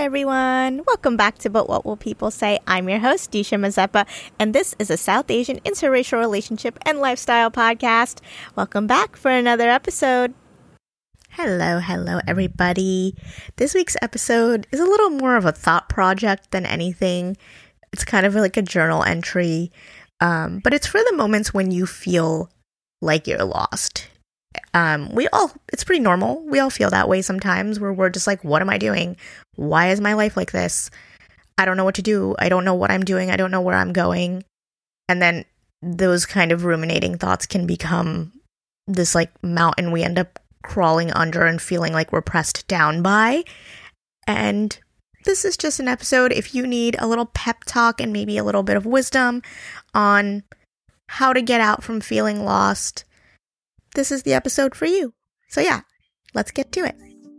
everyone. Welcome back to But What Will People Say? I'm your host, Disha Mazeppa, and this is a South Asian interracial relationship and lifestyle podcast. Welcome back for another episode. Hello, everybody. This week's episode is a little more of a thought project than anything. It's kind of like a journal entry, but it's for the moments when you feel like you're lost. It's pretty normal. We all feel that way sometimes, where we're just like, what am I doing? Why is my life like this? I don't know what to do. I don't know what I'm doing. I don't know where I'm going. And then those kind of ruminating thoughts can become this like mountain we end up crawling under and feeling like we're pressed down by. And this is just an episode if you need a little pep talk and maybe a little bit of wisdom on how to get out from feeling lost. This is the episode for you. So yeah, let's get to it.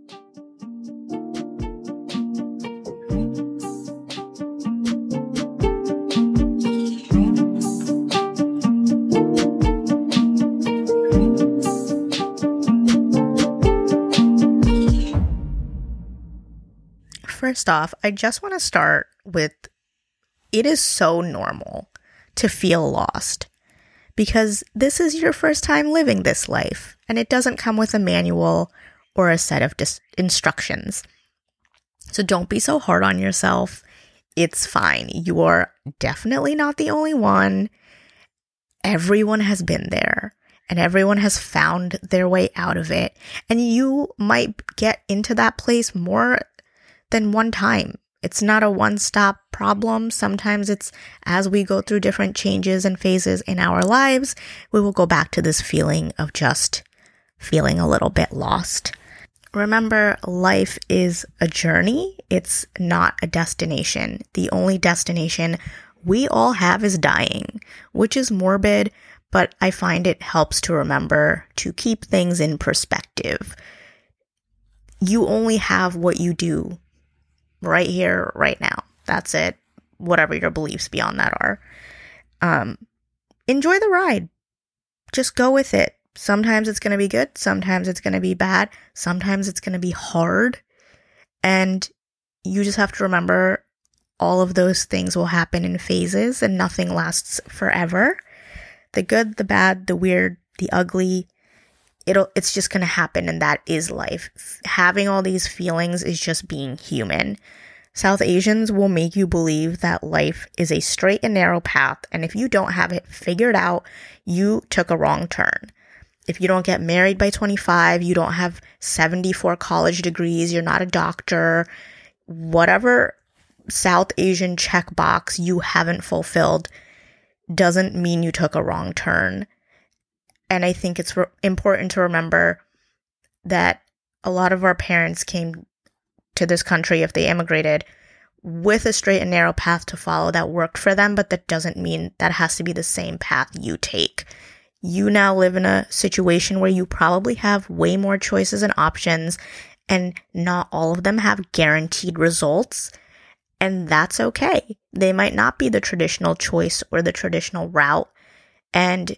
First off, I just want to start with it is so normal to feel lost. Because this is your first time living this life, and it doesn't come with a manual or a set of instructions. So don't be so hard on yourself. It's fine. You're definitely not the only one. Everyone has been there, and everyone has found their way out of it. And you might get into that place more than one time. It's not a one-stop problem. Sometimes it's as we go through different changes and phases in our lives, we will go back to this feeling of just feeling a little bit lost. Remember, life is a journey. It's not a destination. The only destination we all have is dying, which is morbid, but I find it helps to remember to keep things in perspective. You only have what you do right here, right now. That's it. Whatever your beliefs beyond that are. Enjoy the ride. Just go with it. Sometimes it's going to be good. Sometimes it's going to be bad. Sometimes it's going to be hard. And you just have to remember all of those things will happen in phases and nothing lasts forever. The good, the bad, the weird, the ugly, it's just going to happen, and that is life. Having all these feelings is just being human. South Asians will make you believe that life is a straight and narrow path, and if you don't have it figured out, you took a wrong turn. If you don't get married by 25, you don't have 74 college degrees, you're not a doctor, whatever South Asian checkbox you haven't fulfilled doesn't mean you took a wrong turn. And I think it's important to remember that a lot of our parents came to this country, if they immigrated, with a straight and narrow path to follow that worked for them, but that doesn't mean that has to be the same path you take. You now live in a situation where you probably have way more choices and options, and not all of them have guaranteed results, and that's okay. They might not be the traditional choice or the traditional route, and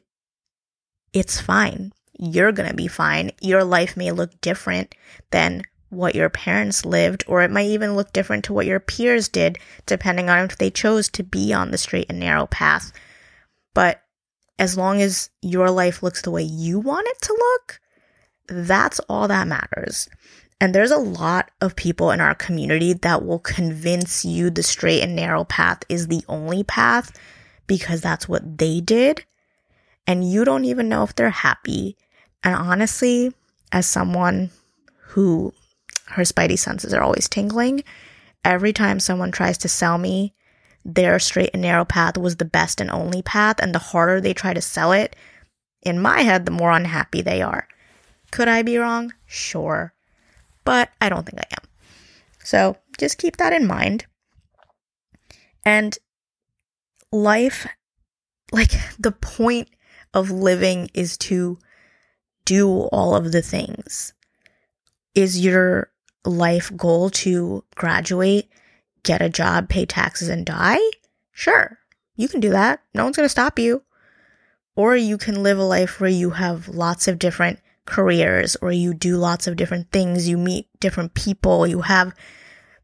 it's fine. You're going to be fine. Your life may look different than what your parents lived, or it might even look different to what your peers did, depending on if they chose to be on the straight and narrow path. But as long as your life looks the way you want it to look, that's all that matters. And there's a lot of people in our community that will convince you the straight and narrow path is the only path because that's what they did. And you don't even know if they're happy. And honestly, as someone who her spidey senses are always tingling, every time someone tries to sell me their straight and narrow path was the best and only path, and the harder they try to sell it, in my head, the more unhappy they are. Could I be wrong? Sure. But I don't think I am. So just keep that in mind. And life, like the point of living is to do all of the things. Is your life goal to graduate, get a job, pay taxes, and die? Sure, you can do that. No one's going to stop you. Or you can live a life where you have lots of different careers, or you do lots of different things, you meet different people, you have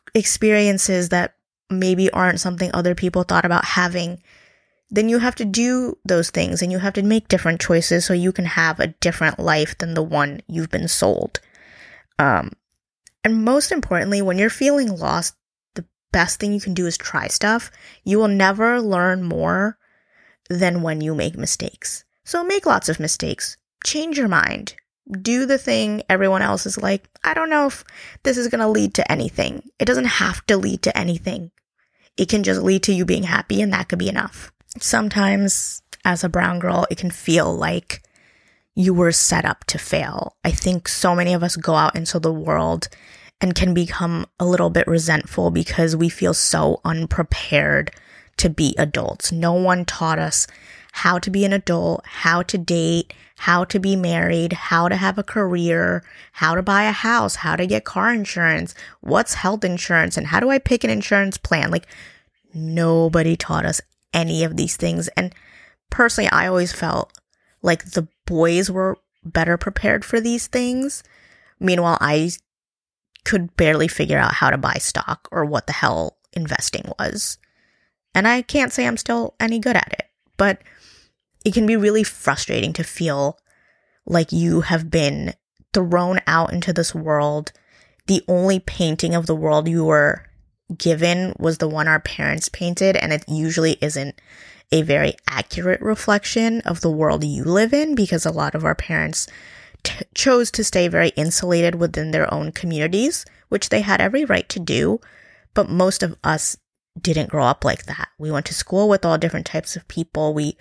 experiences that maybe aren't something other people thought about having, then you have to do those things and you have to make different choices so you can have a different life than the one you've been sold. And most importantly, when you're feeling lost, the best thing you can do is try stuff. You will never learn more than when you make mistakes. So make lots of mistakes. Change your mind. Do the thing everyone else is like, I don't know if this is going to lead to anything. It doesn't have to lead to anything. It can just lead to you being happy, and that could be enough. Sometimes, as a brown girl, it can feel like you were set up to fail. I think so many of us go out into the world and can become a little bit resentful because we feel so unprepared to be adults. No one taught us how to be an adult, how to date, how to be married, how to have a career, how to buy a house, how to get car insurance, what's health insurance, and how do I pick an insurance plan? Like, nobody taught us any of these things. And personally, I always felt like the boys were better prepared for these things. Meanwhile, I could barely figure out how to buy stock or what the hell investing was. And I can't say I'm still any good at it, but it can be really frustrating to feel like you have been thrown out into this world. The only painting of the world you were given was the one our parents painted, and it usually isn't a very accurate reflection of the world you live in because a lot of our parents chose to stay very insulated within their own communities, which they had every right to do, but most of us didn't grow up like that. We went to school with all different types of people. We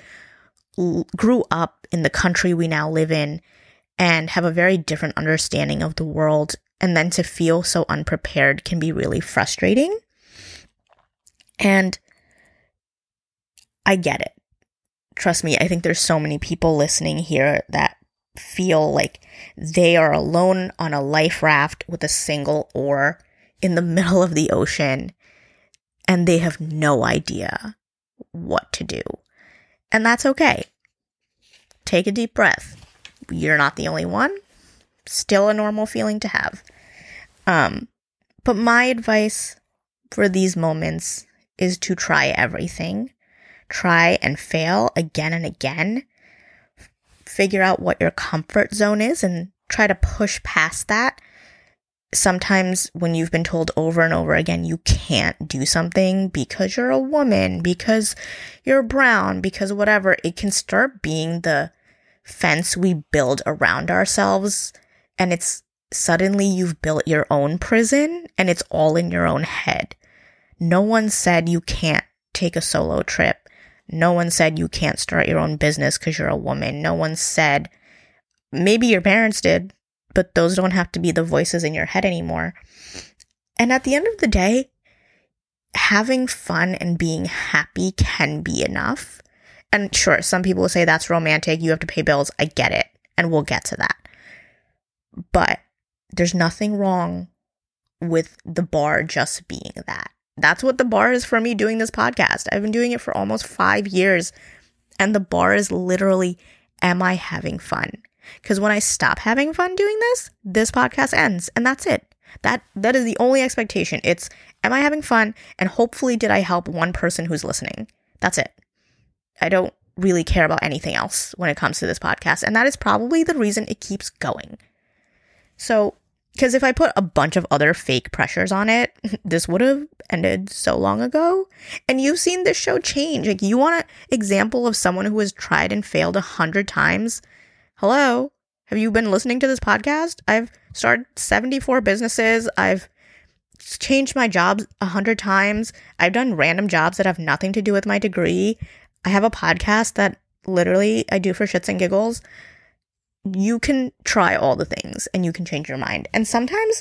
grew up in the country we now live in and have a very different understanding of the world. And then to feel so unprepared can be really frustrating. And I get it. Trust me, I think there's so many people listening here that feel like they are alone on a life raft with a single oar in the middle of the ocean, and they have no idea what to do. And that's okay. Take a deep breath. You're not the only one. Still a normal feeling to have. But my advice for these moments is to try everything. Try and fail again and again. Figure out what your comfort zone is and try to push past that. Sometimes when you've been told over and over again you can't do something because you're a woman, because you're brown, because whatever, it can start being the fence we build around ourselves, and it's suddenly you've built your own prison and it's all in your own head. No one said you can't take a solo trip. No one said you can't start your own business because you're a woman. No one said, maybe your parents did, but those don't have to be the voices in your head anymore. And at the end of the day, having fun and being happy can be enough. And sure, some people will say that's romantic, you have to pay bills. I get it, and we'll get to that. But there's nothing wrong with the bar just being that. That's what the bar is for me doing this podcast. I've been doing it for almost 5 years, and the bar is literally, am I having fun? Because when I stop having fun doing this podcast ends, and that's it. That is the only expectation. It's, am I having fun? And hopefully did I help one person who's listening? That's it. I don't really care about anything else when it comes to this podcast, and that is probably the reason it keeps going. So, because if I put a bunch of other fake pressures on it, this would have ended so long ago. And you've seen this show change. Like, you want an example of someone who has tried and failed 100 times? Hello? Have you been listening to this podcast? I've started 74 businesses. I've changed my jobs 100 times. I've done random jobs that have nothing to do with my degree. I have a podcast that literally I do for shits and giggles. You can try all the things and you can change your mind. And sometimes,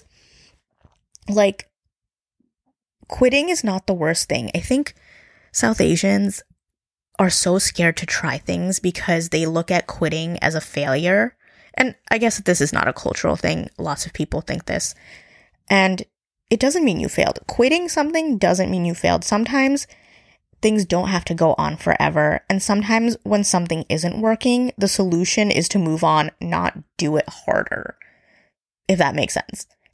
like, quitting is not the worst thing. I think South Asians are so scared to try things because they look at quitting as a failure. And I guess this is not a cultural thing. Lots of people think this. And it doesn't mean you failed. Quitting something doesn't mean you failed. Sometimes things don't have to go on forever. And sometimes when something isn't working, the solution is to move on, not do it harder. If that makes sense.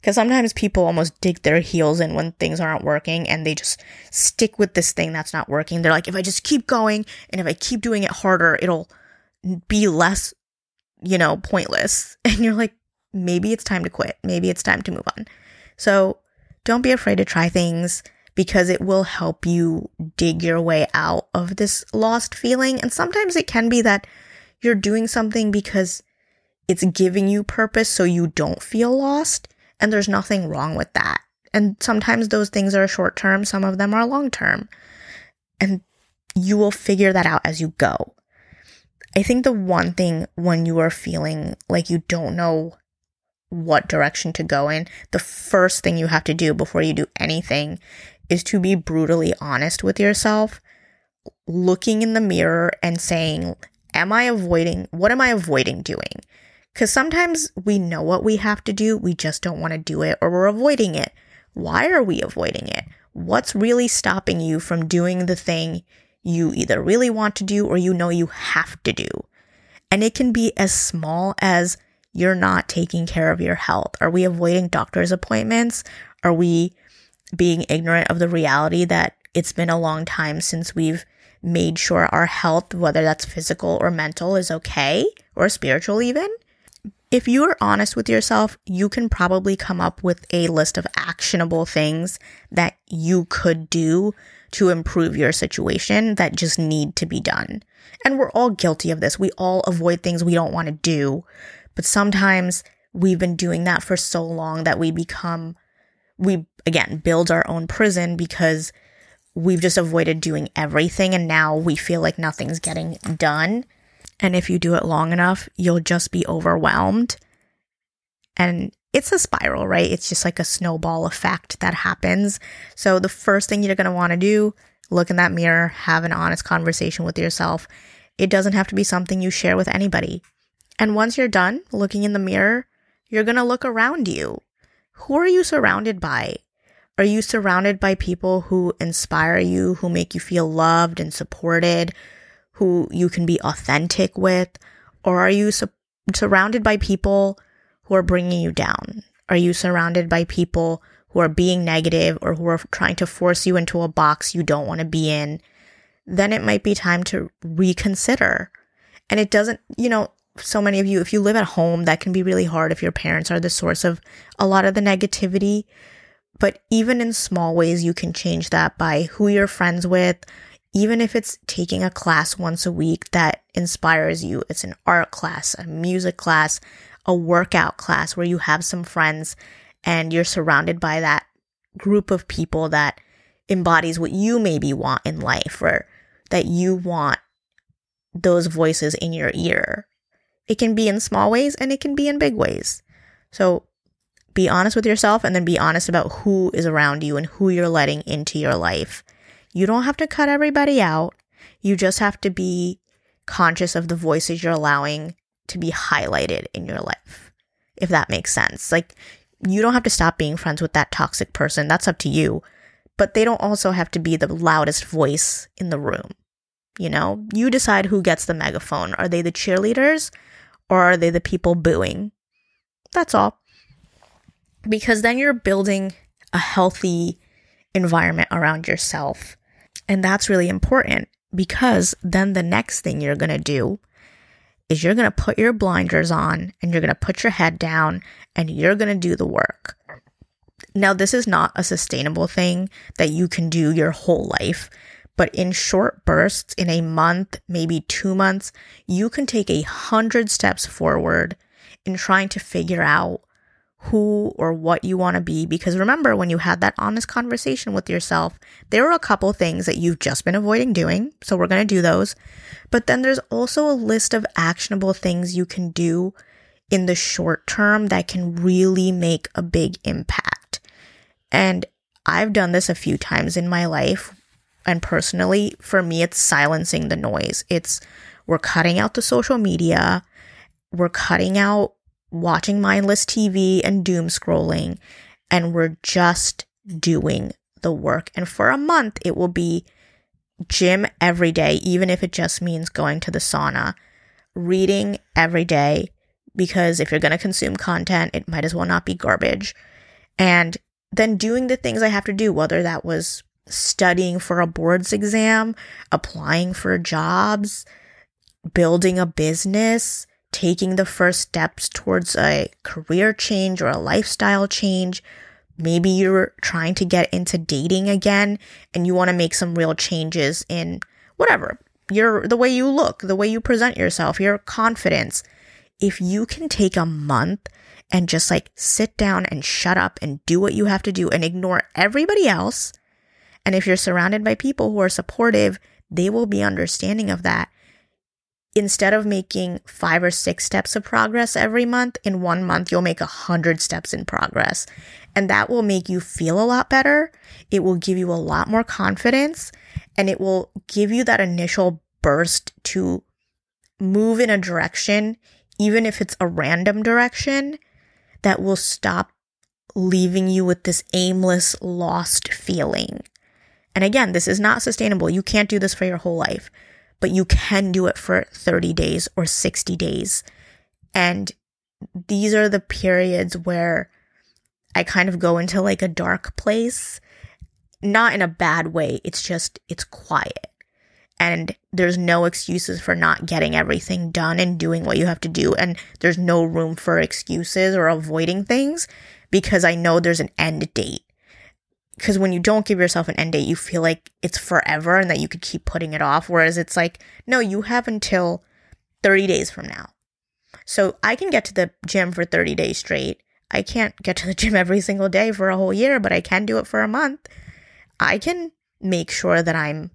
Because sometimes people almost dig their heels in when things aren't working and they just stick with this thing that's not working. They're like, if I just keep going and if I keep doing it harder, it'll be less, pointless. And you're like, maybe it's time to quit. Maybe it's time to move on. So don't be afraid to try things because it will help you dig your way out of this lost feeling. And sometimes it can be that you're doing something because it's giving you purpose so you don't feel lost. And there's nothing wrong with that. And sometimes those things are short term, some of them are long term. And you will figure that out as you go. I think the one thing when you are feeling like you don't know what direction to go in, the first thing you have to do before you do anything is to be brutally honest with yourself, looking in the mirror and saying, what am I avoiding doing? Because sometimes we know what we have to do, we just don't want to do it, or we're avoiding it. Why are we avoiding it? What's really stopping you from doing the thing you either really want to do or you have to do? And it can be as small as you're not taking care of your health. Are we avoiding doctor's appointments? Are we being ignorant of the reality that it's been a long time since we've made sure our health, whether that's physical or mental, is okay, or spiritual even? If you are honest with yourself, you can probably come up with a list of actionable things that you could do to improve your situation that just need to be done. And we're all guilty of this. We all avoid things we don't want to do. But sometimes we've been doing that for so long that we build our own prison because we've just avoided doing everything. And now we feel like nothing's getting done. And if you do it long enough, you'll just be overwhelmed. And it's a spiral, right? It's just like a snowball effect that happens. So the first thing you're going to want to do, look in that mirror, have an honest conversation with yourself. It doesn't have to be something you share with anybody. And once you're done looking in the mirror, you're going to look around you. Who are you surrounded by? Are you surrounded by people who inspire you, who make you feel loved and supported, who you can be authentic with? Or are you surrounded by people who are bringing you down? Are you surrounded by people who are being negative or who are trying to force you into a box you don't want to be in? Then it might be time to reconsider. And it doesn't, so many of you, if you live at home, that can be really hard if your parents are the source of a lot of the negativity. But even in small ways, you can change that by who you're friends with. Even if it's taking a class once a week that inspires you, it's an art class, a music class, a workout class where you have some friends and you're surrounded by that group of people that embodies what you maybe want in life, or that you want those voices in your ear. It can be in small ways and it can be in big ways. So be honest with yourself and then be honest about who is around you and who you're letting into your life. You don't have to cut everybody out. You just have to be conscious of the voices you're allowing to be highlighted in your life, if that makes sense. Like, you don't have to stop being friends with that toxic person. That's up to you. But they don't also have to be the loudest voice in the room. You decide who gets the megaphone. Are they the cheerleaders or are they the people booing? That's all. Because then you're building a healthy environment around yourself. And that's really important, because then the next thing you're going to do is you're going to put your blinders on and you're going to put your head down and you're going to do the work. Now, this is not a sustainable thing that you can do your whole life, but in short bursts, in a month, maybe 2 months, you can take 100 steps forward in trying to figure out who or what you want to be. Because remember, when you had that honest conversation with yourself, there were a couple things that you've just been avoiding doing. So we're going to do those. But then there's also a list of actionable things you can do in the short term that can really make a big impact. And I've done this a few times in my life. And personally, for me, it's silencing the noise. We're cutting out the social media. We're cutting out watching mindless TV and doom scrolling, and we're just doing the work. And for a month, it will be gym every day, even if it just means going to the sauna, reading every day, because if you're going to consume content, it might as well not be garbage. And then doing the things I have to do, whether that was studying for a boards exam, applying for jobs, building a business, taking the first steps towards a career change or a lifestyle change. Maybe you're trying to get into dating again and you want to make some real changes in whatever, the way you look, the way you present yourself, your confidence. If you can take a month and just like sit down and shut up and do what you have to do and ignore everybody else, and if you're surrounded by people who are supportive, they will be understanding of that. Instead of making 5 or 6 steps of progress every month, in 1 month, you'll make 100 steps in progress. And that will make you feel a lot better. It will give you a lot more confidence, and it will give you that initial burst to move in a direction, even if it's a random direction, that will stop leaving you with this aimless, lost feeling. And again, this is not sustainable. You can't do this for your whole life, but you can do it for 30 days or 60 days. And these are the periods where I kind of go into like a dark place, not in a bad way. It's quiet. And there's no excuses for not getting everything done and doing what you have to do. And there's no room for excuses or avoiding things because I know there's an end date. Because when you don't give yourself an end date, you feel like it's forever and that you could keep putting it off. Whereas it's like, no, you have until 30 days from now. So I can get to the gym for 30 days straight. I can't get to the gym every single day for a whole year, but I can do it for a month. I can make sure that I'm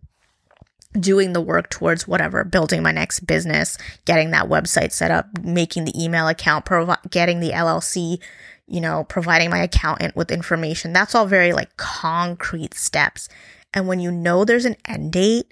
doing the work towards whatever, building my next business, getting that website set up, making the email account, getting the LLC, providing my accountant with information. That's all very like concrete steps. And when you know there's an end date,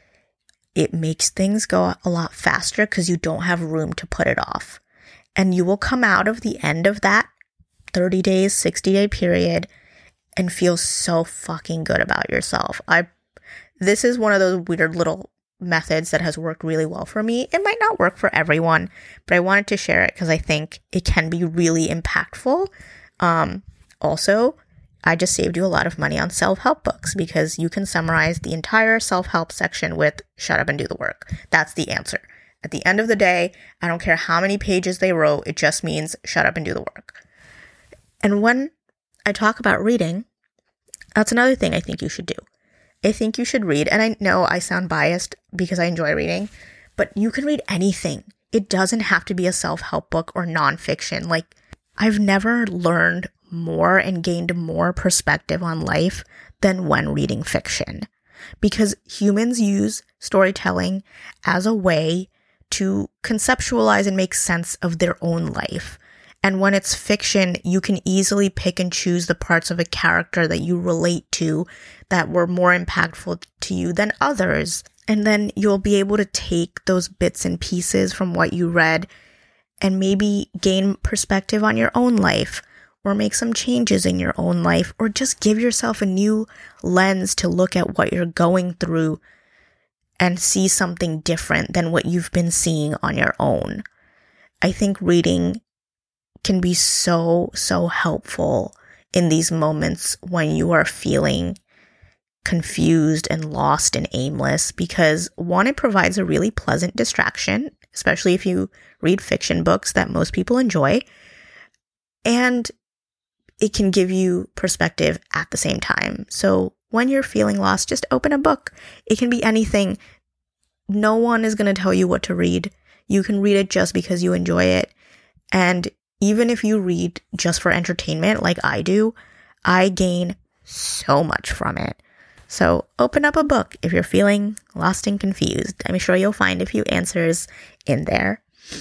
it makes things go a lot faster because you don't have room to put it off. And you will come out of the end of that 30 days, 60-day period and feel so fucking good about yourself. This is one of those weird little methods that has worked really well for me. It might not work for everyone, but I wanted to share it because I think it can be really impactful. Also, I just saved you a lot of money on self-help books because you can summarize the entire self-help section with shut up and do the work. That's the answer. At the end of the day, I don't care how many pages they wrote. It just means shut up and do the work. And when I talk about reading, that's another thing I think you should do. I think you should read, and I know I sound biased because I enjoy reading, but you can read anything. It doesn't have to be a self-help book or nonfiction. Like, I've never learned more and gained more perspective on life than when reading fiction. Because humans use storytelling as a way to conceptualize and make sense of their own life. And when it's fiction, you can easily pick and choose the parts of a character that you relate to that were more impactful to you than others. And then you'll be able to take those bits and pieces from what you read and maybe gain perspective on your own life or make some changes in your own life or just give yourself a new lens to look at what you're going through and see something different than what you've been seeing on your own. I think reading can be so helpful in these moments when you are feeling confused and lost and aimless because one, it provides a really pleasant distraction, especially if you read fiction books that most people enjoy, and it can give you perspective at the same time. So when you're feeling lost, just open a book. It can be anything. No one is going to tell you what to read. You can read it just because you enjoy it. And even if you read just for entertainment like I do, I gain so much from it. So open up a book if you're feeling lost and confused. I'm sure you'll find a few answers in there.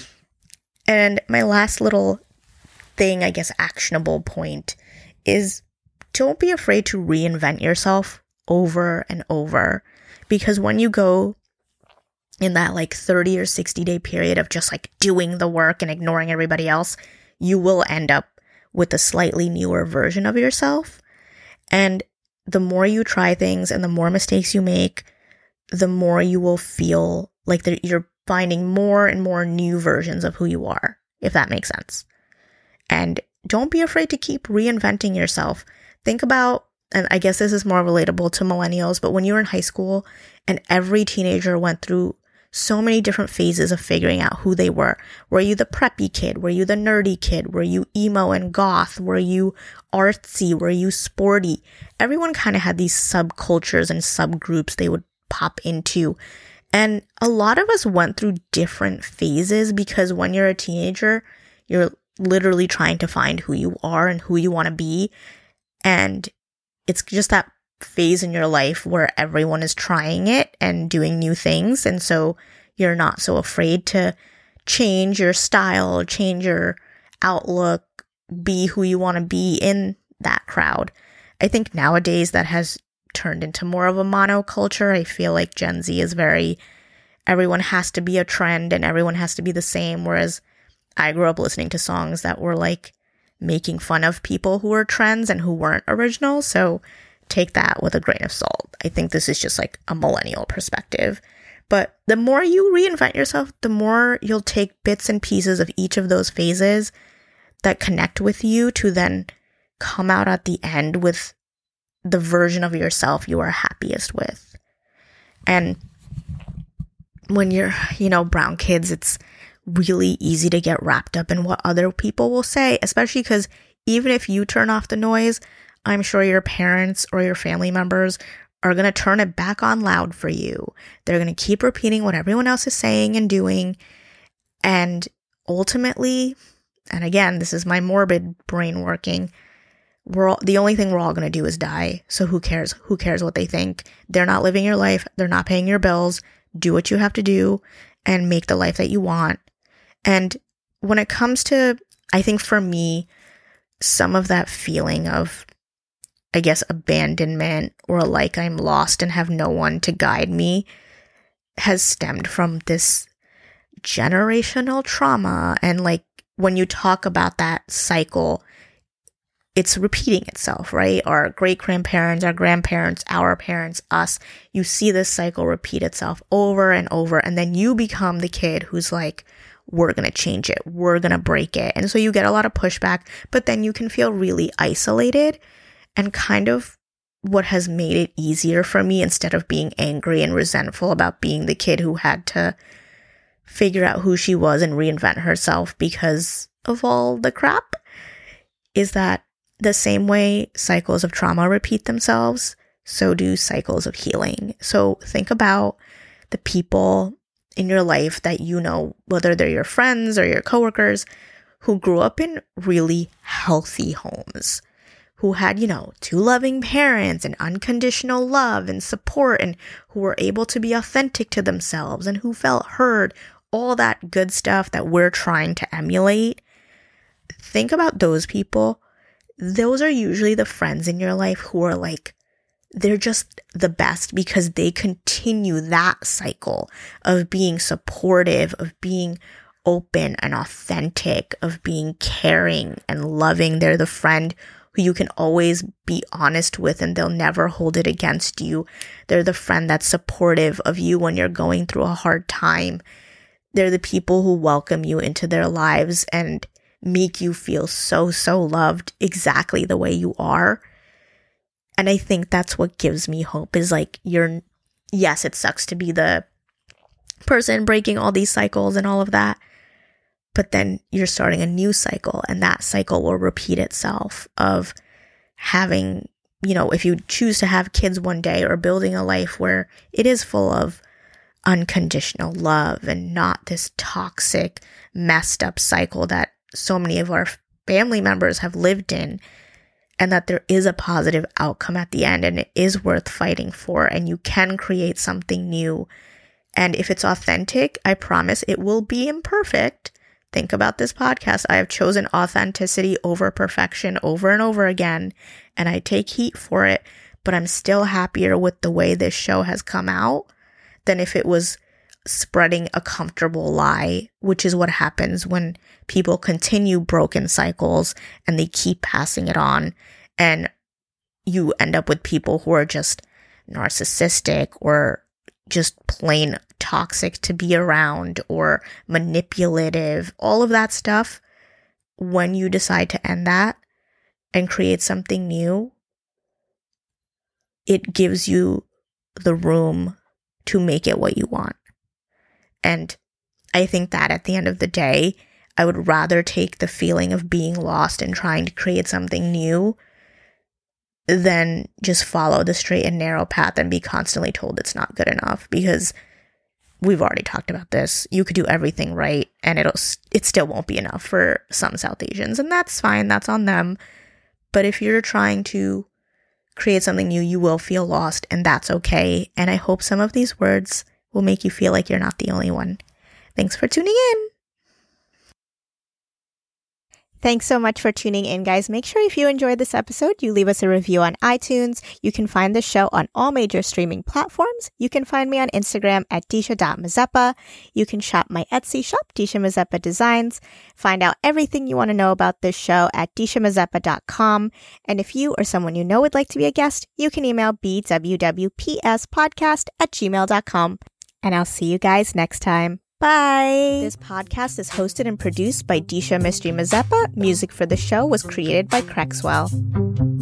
And my last little thing, I guess, actionable point is don't be afraid to reinvent yourself over and over. Because when you go in that like 30 or 60-day period of just like doing the work and ignoring everybody else, you will end up with a slightly newer version of yourself. And the more you try things and the more mistakes you make, the more you will feel like you're finding more and more new versions of who you are, if that makes sense. And don't be afraid to keep reinventing yourself. Think about, and I guess this is more relatable to millennials, but when you were in high school and every teenager went through so many different phases of figuring out who they were. Were you the preppy kid? Were you the nerdy kid? Were you emo and goth? Were you artsy? Were you sporty? Everyone kind of had these subcultures and subgroups they would pop into. And a lot of us went through different phases because when you're a teenager, you're literally trying to find who you are and who you want to be. And it's just that phase in your life where everyone is trying it and doing new things. And so you're not so afraid to change your style, change your outlook, be who you want to be in that crowd. I think nowadays that has turned into more of a monoculture. I feel like Gen Z is very, everyone has to be a trend and everyone has to be the same. Whereas I grew up listening to songs that were like making fun of people who were trends and who weren't original. So take that with a grain of salt. I think this is just like a millennial perspective. But the more you reinvent yourself, the more you'll take bits and pieces of each of those phases that connect with you to then come out at the end with the version of yourself you are happiest with. And when you're, brown kids, it's really easy to get wrapped up in what other people will say, especially because even if you turn off the noise, I'm sure your parents or your family members are going to turn it back on loud for you. They're going to keep repeating what everyone else is saying and doing. And ultimately, and again, this is my morbid brain working, the only thing we're all going to do is die. So who cares? Who cares what they think? They're not living your life. They're not paying your bills. Do what you have to do and make the life that you want. And when it comes to, I think for me, some of that feeling of, I guess, abandonment or like I'm lost and have no one to guide me has stemmed from this generational trauma. And like when you talk about that cycle, it's repeating itself, right? Our great grandparents, our grandparents, our parents, us, you see this cycle repeat itself over and over. And then you become the kid who's like, we're going to change it. We're going to break it. And so you get a lot of pushback, but then you can feel really isolated. And kind of what has made it easier for me, instead of being angry and resentful about being the kid who had to figure out who she was and reinvent herself because of all the crap, is that the same way cycles of trauma repeat themselves, so do cycles of healing. So think about the people in your life that you know, whether they're your friends or your coworkers, who grew up in really healthy homes, who had, two loving parents and unconditional love and support, and who were able to be authentic to themselves and who felt heard, all that good stuff that we're trying to emulate. Think about those people. Those are usually the friends in your life who are like, they're just the best because they continue that cycle of being supportive, of being open and authentic, of being caring and loving. They're the friend who you can always be honest with and they'll never hold it against you. They're the friend that's supportive of you when you're going through a hard time. They're the people who welcome you into their lives and make you feel so, so loved exactly the way you are. And I think that's what gives me hope, is like, yes, it sucks to be the person breaking all these cycles and all of that. But then you're starting a new cycle, and that cycle will repeat itself of having, if you choose to have kids one day, or building a life where it is full of unconditional love and not this toxic, messed up cycle that so many of our family members have lived in, and that there is a positive outcome at the end and it is worth fighting for, and you can create something new. And if it's authentic, I promise it will be imperfect. Think about this podcast. I have chosen authenticity over perfection over and over again, and I take heat for it, but I'm still happier with the way this show has come out than if it was spreading a comfortable lie, which is what happens when people continue broken cycles and they keep passing it on, and you end up with people who are just narcissistic or just plain toxic to be around or manipulative. All of that stuff when you decide to end that and create something new, it gives you the room to make it what you want. And I think that at the end of the day, I would rather take the feeling of being lost and trying to create something new than just follow the straight and narrow path and be constantly told it's not good enough. Because we've already talked about this. You could do everything right and it still won't be enough for some South Asians. And that's fine. That's on them. But if you're trying to create something new, you will feel lost, and that's okay. And I hope some of these words will make you feel like you're not the only one. Thanks for tuning in. Thanks so much for tuning in, guys. Make sure if you enjoyed this episode, you leave us a review on iTunes. You can find the show on all major streaming platforms. You can find me on Instagram at disha.mazeppa. You can shop my Etsy shop, Disha Mazeppa Designs. Find out everything you want to know about this show at dishamazeppa.com. And if you or someone you know would like to be a guest, you can email bwwpspodcast@gmail.com. And I'll see you guys next time. Bye! This podcast is hosted and produced by Disha Mystery Mazeppa. Music for the show was created by Crexwell.